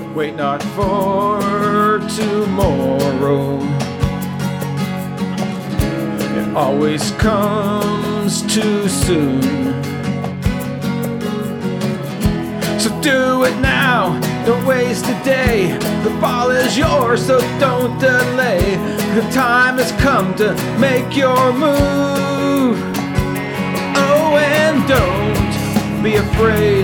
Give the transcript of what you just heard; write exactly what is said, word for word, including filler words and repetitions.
Wait not for tomorrow. It always comes too soon. So do it now, don't waste a day. The ball is yours, so don't delay. The time has come to make your move. Oh, and don't be afraid